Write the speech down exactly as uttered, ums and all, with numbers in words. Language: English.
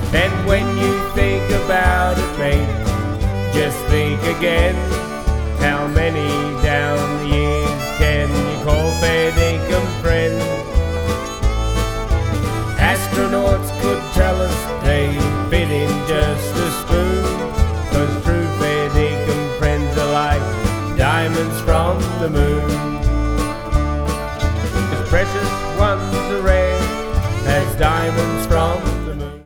Then when you think about it, mate, just think again. How many down the years can you call fair dinkum friends? Astronauts could tell us they fit in just a spoon, 'cause true fair dinkum friends are like diamonds from the moon. As precious ones are rare as diamonds from